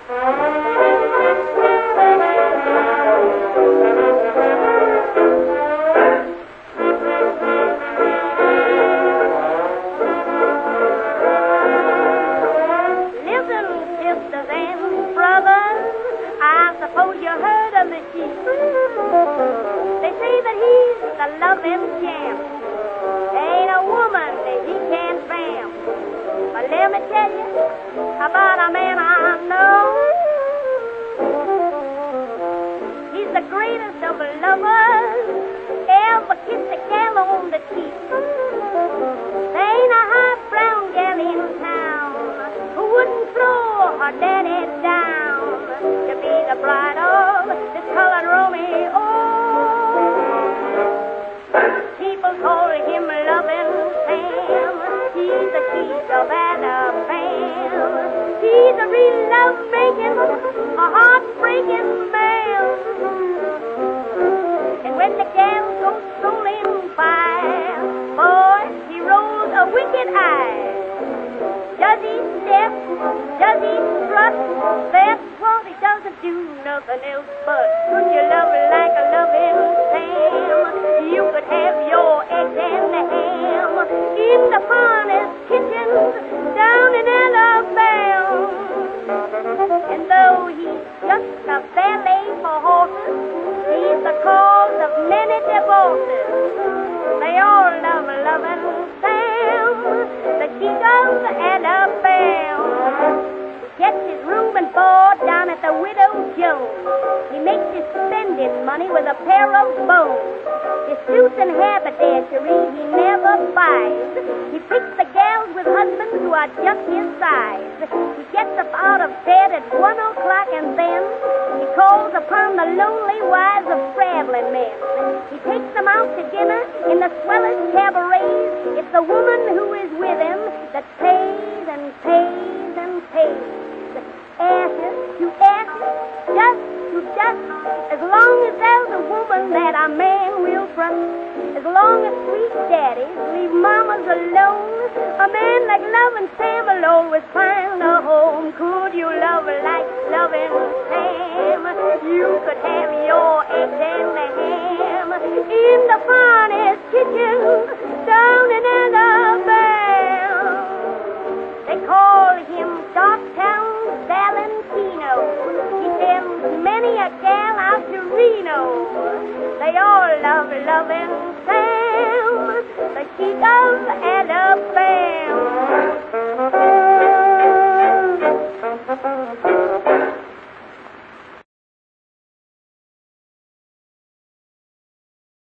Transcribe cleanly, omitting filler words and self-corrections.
Suppose you heard of the chief. They say that he's the loving champ. There ain't a woman that he can't bam. But let me tell you about a man I know. He's the greatest of lovers. Ever kissed a gal on the cheek. There ain't a hot brown gal in town who wouldn't throw her daddy down to be the bride of this colored Romeo. People call him Loving Sam. He's the chief of Alabama. He's a real love-making, a heart-breaking man. And when the gal goes strolling by, boy, he rolls a wicked eye. Does he step? Does he strut? That's what he doesn't do nothing else but. Could you love like a loving Sam? You could have your eggs and the ham in the finest kitchen down in Alabama. And though he's just a valet for horses, he's the cause of many divorces. They all love loving Sam, the king of Alabama. He gets his room and board down at the Widow Jones. He makes his spending money with a pair of bones. His suits and haberdashery he never buys. He picks the gals with husbands who are just his size. He gets up out of bed at 1 o'clock and then he calls upon the lonely wives of traveling men. He takes them out to dinner in the swellest cabarets. It's the woman who is with him that pays and pays and pays. Ashes to ashes, dust to dust. As long as there's a woman that a man will trust, as long as sweet daddies leave mamas alone, a man like Loving Sam will always find a home. Could you love like Loving Sam? You could have your eggs and the ham in the finest kitchen down in Alabama. They call him Dogtown Valentino. He sends many a gal out to Reno. They all love Loving